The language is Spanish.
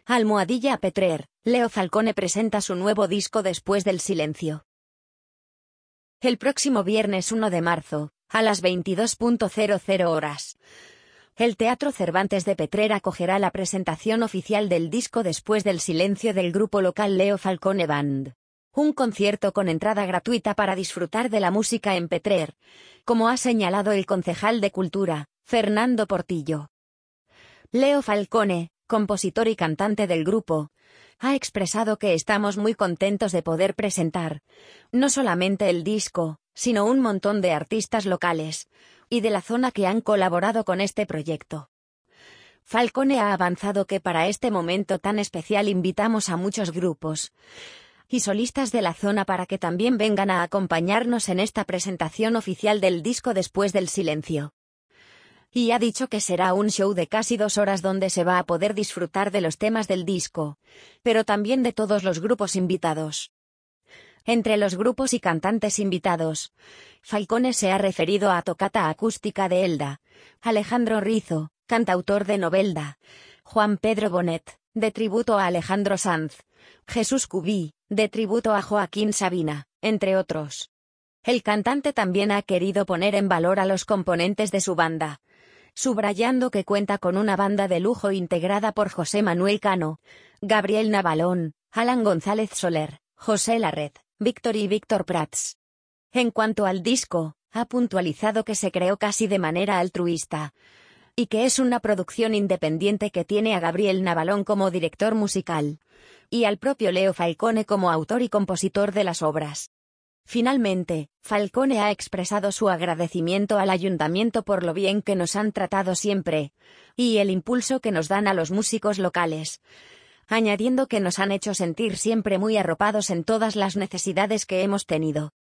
Almohadilla Petrer, Leo Falcone presenta su nuevo disco Después del silencio. El próximo viernes 1 de marzo, a las 22:00 horas, el Teatro Cervantes de Petrer acogerá la presentación oficial del disco Después del silencio del grupo local Leo Falcone Band. Un concierto con entrada gratuita para disfrutar de la música en Petrer, como ha señalado el concejal de Cultura, Fernando Portillo. Leo Falcone, compositor y cantante del grupo, ha expresado que estamos muy contentos de poder presentar, no solamente el disco, sino un montón de artistas locales y de la zona que han colaborado con este proyecto. Falcone ha avanzado que para este momento tan especial invitamos a muchos grupos y solistas de la zona para que también vengan a acompañarnos en esta presentación oficial del disco Después del silencio. Y ha dicho que será un show de casi 2 horas donde se va a poder disfrutar de los temas del disco, pero también de todos los grupos invitados. Entre los grupos y cantantes invitados, Falcone se ha referido a Tocata Acústica de Elda, Alejandro Rizo, cantautor de Novelda, Juan Pedro Bonet, de tributo a Alejandro Sanz, Jesús Cubí, de tributo a Joaquín Sabina, entre otros. El cantante también ha querido poner en valor a los componentes de su banda, subrayando que cuenta con una banda de lujo integrada por José Manuel Cano, Gabriel Navalón, Alan González Soler, José Larred, Víctor y Víctor Prats. En cuanto al disco, ha puntualizado que se creó casi de manera altruista, y que es una producción independiente que tiene a Gabriel Navalón como director musical, y al propio Leo Falcone como autor y compositor de las obras. Finalmente, Falcone ha expresado su agradecimiento al ayuntamiento por lo bien que nos han tratado siempre, y el impulso que nos dan a los músicos locales, añadiendo que nos han hecho sentir siempre muy arropados en todas las necesidades que hemos tenido.